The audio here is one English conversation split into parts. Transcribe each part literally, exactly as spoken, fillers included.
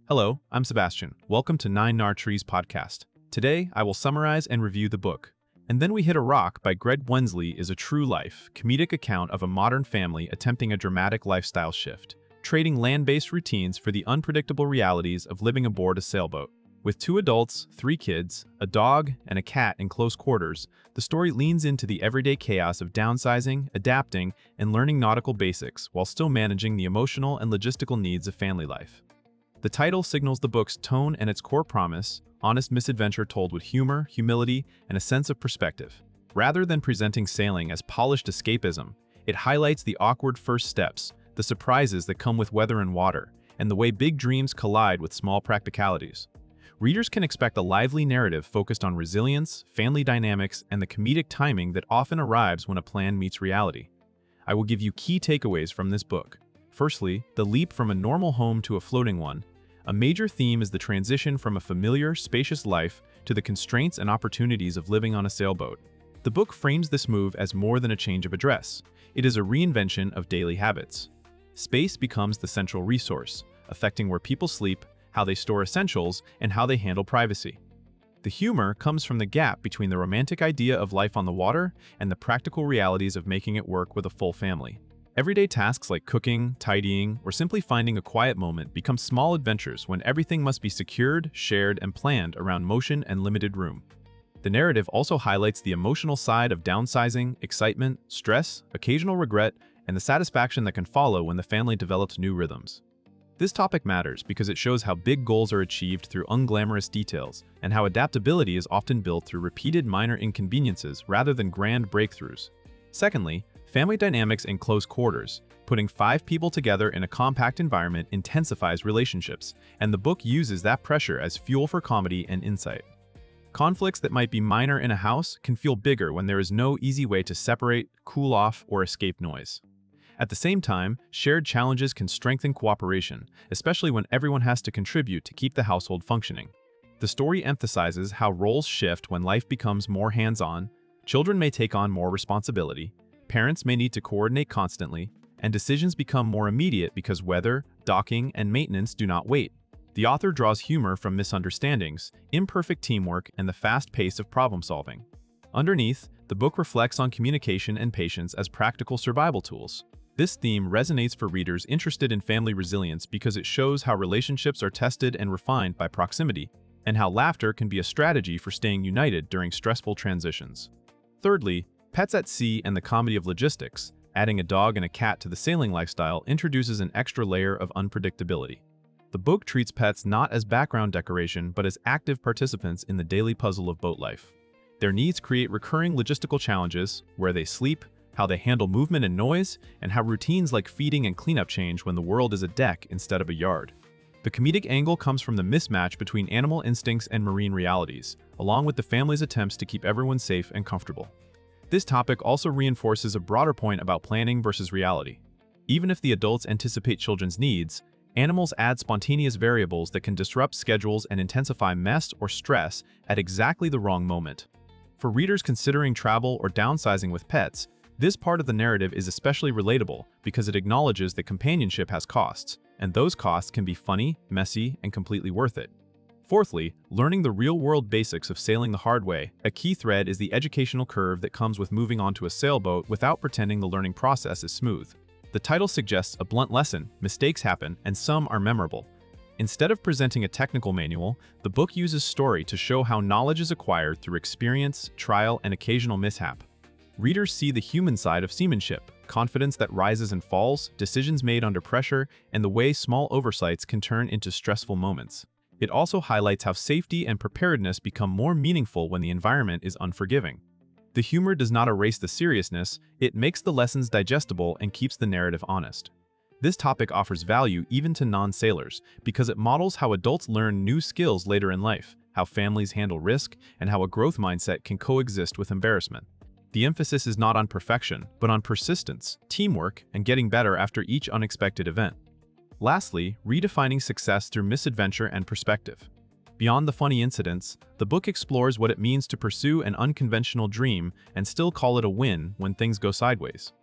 Hello, I'm Sebastian. Welcome to Nine Nar Trees podcast. Today, I will summarize and review the book. And Then We Hit a Rock by Greg Wensley is a true-life, comedic account of a modern family attempting a dramatic lifestyle shift, trading land-based routines for the unpredictable realities of living aboard a sailboat. With two adults, three kids, a dog, and a cat in close quarters, the story leans into the everyday chaos of downsizing, adapting, and learning nautical basics while still managing the emotional and logistical needs of family life. The title signals the book's tone and its core promise, honest misadventure told with humor, humility, and a sense of perspective. Rather than presenting sailing as polished escapism, it highlights the awkward first steps, the surprises that come with weather and water, and the way big dreams collide with small practicalities. Readers can expect a lively narrative focused on resilience, family dynamics, and the comedic timing that often arrives when a plan meets reality. I will give you key takeaways from this book. Firstly, the leap from a normal home to a floating one. A major theme is the transition from a familiar, spacious life to the constraints and opportunities of living on a sailboat. The book frames this move as more than a change of address. It is a reinvention of daily habits. Space becomes the central resource, affecting where people sleep, how they store essentials, and how they handle privacy. The humor comes from the gap between the romantic idea of life on the water and the practical realities of making it work with a full family. Everyday tasks like cooking, tidying, or simply finding a quiet moment become small adventures when everything must be secured, shared, and planned around motion and limited room. The narrative also highlights the emotional side of downsizing, excitement, stress, occasional regret, and the satisfaction that can follow when the family develops new rhythms. This topic matters because it shows how big goals are achieved through unglamorous details and how adaptability is often built through repeated minor inconveniences rather than grand breakthroughs. Secondly, family dynamics in close quarters. Putting five people together in a compact environment intensifies relationships, and the book uses that pressure as fuel for comedy and insight. Conflicts that might be minor in a house can feel bigger when there is no easy way to separate, cool off, or escape noise. At the same time, shared challenges can strengthen cooperation, especially when everyone has to contribute to keep the household functioning. The story emphasizes how roles shift when life becomes more hands-on, children may take on more responsibility, parents may need to coordinate constantly, and decisions become more immediate because weather, docking, and maintenance do not wait. The author draws humor from misunderstandings, imperfect teamwork, and the fast pace of problem-solving. Underneath, the book reflects on communication and patience as practical survival tools. This theme resonates for readers interested in family resilience because it shows how relationships are tested and refined by proximity, and how laughter can be a strategy for staying united during stressful transitions. Thirdly, Pets at Sea and the Comedy of Logistics, adding a dog and a cat to the sailing lifestyle introduces an extra layer of unpredictability. The book treats pets not as background decoration but as active participants in the daily puzzle of boat life. Their needs create recurring logistical challenges, where they sleep, how they handle movement and noise, and how routines like feeding and cleanup change when the world is a deck instead of a yard. The comedic angle comes from the mismatch between animal instincts and marine realities, along with the family's attempts to keep everyone safe and comfortable. This topic also reinforces a broader point about planning versus reality. Even if the adults anticipate children's needs, animals add spontaneous variables that can disrupt schedules and intensify mess or stress at exactly the wrong moment. For readers considering travel or downsizing with pets, this part of the narrative is especially relatable because it acknowledges that companionship has costs, and those costs can be funny, messy, and completely worth it. Fourthly, learning the real-world basics of sailing the hard way. A key thread is the educational curve that comes with moving onto a sailboat without pretending the learning process is smooth. The title suggests a blunt lesson, mistakes happen, and some are memorable. Instead of presenting a technical manual, the book uses story to show how knowledge is acquired through experience, trial, and occasional mishap. Readers see the human side of seamanship, confidence that rises and falls, decisions made under pressure, and the way small oversights can turn into stressful moments. It also highlights how safety and preparedness become more meaningful when the environment is unforgiving. The humor does not erase the seriousness, it makes the lessons digestible and keeps the narrative honest. This topic offers value even to non-sailors because it models how adults learn new skills later in life, how families handle risk, and how a growth mindset can coexist with embarrassment. The emphasis is not on perfection, but on persistence, teamwork, and getting better after each unexpected event. Lastly, redefining success through misadventure and perspective. Beyond the funny incidents, the book explores what it means to pursue an unconventional dream and still call it a win when things go sideways.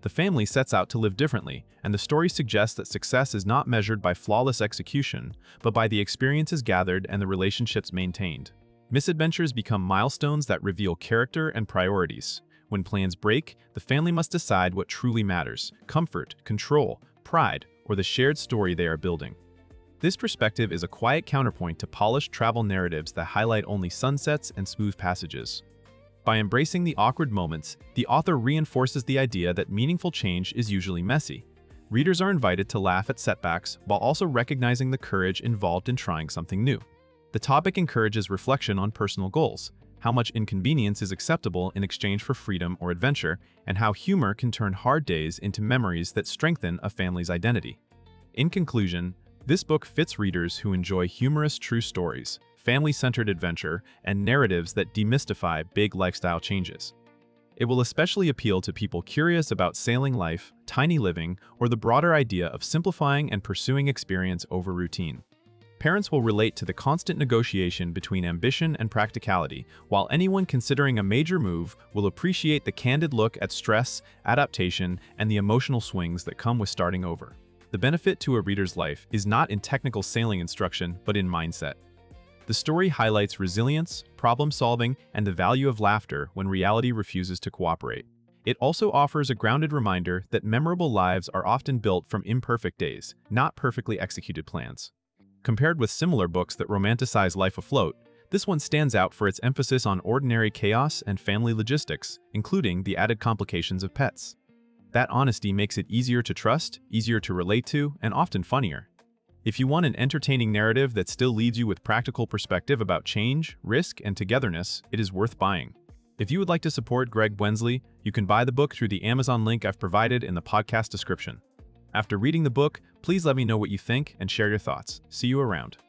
The family sets out to live differently, and the story suggests that success is not measured by flawless execution, but by the experiences gathered and the relationships maintained. Misadventures become milestones that reveal character and priorities. When plans break, the family must decide what truly matters: comfort, control, pride, or the shared story they are building. This perspective is a quiet counterpoint to polished travel narratives that highlight only sunsets and smooth passages. By embracing the awkward moments, the author reinforces the idea that meaningful change is usually messy. Readers are invited to laugh at setbacks while also recognizing the courage involved in trying something new. The topic encourages reflection on personal goals, how much inconvenience is acceptable in exchange for freedom or adventure, and how humor can turn hard days into memories that strengthen a family's identity. In conclusion, this book fits readers who enjoy humorous true stories, family-centered adventure, and narratives that demystify big lifestyle changes. It will especially appeal to people curious about sailing life, tiny living, or the broader idea of simplifying and pursuing experience over routine. Parents will relate to the constant negotiation between ambition and practicality, while anyone considering a major move will appreciate the candid look at stress, adaptation, and the emotional swings that come with starting over. The benefit to a reader's life is not in technical sailing instruction, but in mindset. The story highlights resilience, problem-solving, and the value of laughter when reality refuses to cooperate. It also offers a grounded reminder that memorable lives are often built from imperfect days, not perfectly executed plans. Compared with similar books that romanticize life afloat, this one stands out for its emphasis on ordinary chaos and family logistics, including the added complications of pets. That honesty makes it easier to trust, easier to relate to, and often funnier. If you want an entertaining narrative that still leaves you with practical perspective about change, risk, and togetherness, it is worth buying. If you would like to support Greg Wensley, you can buy the book through the Amazon link I've provided in the podcast description. After reading the book, please let me know what you think and share your thoughts. See you around.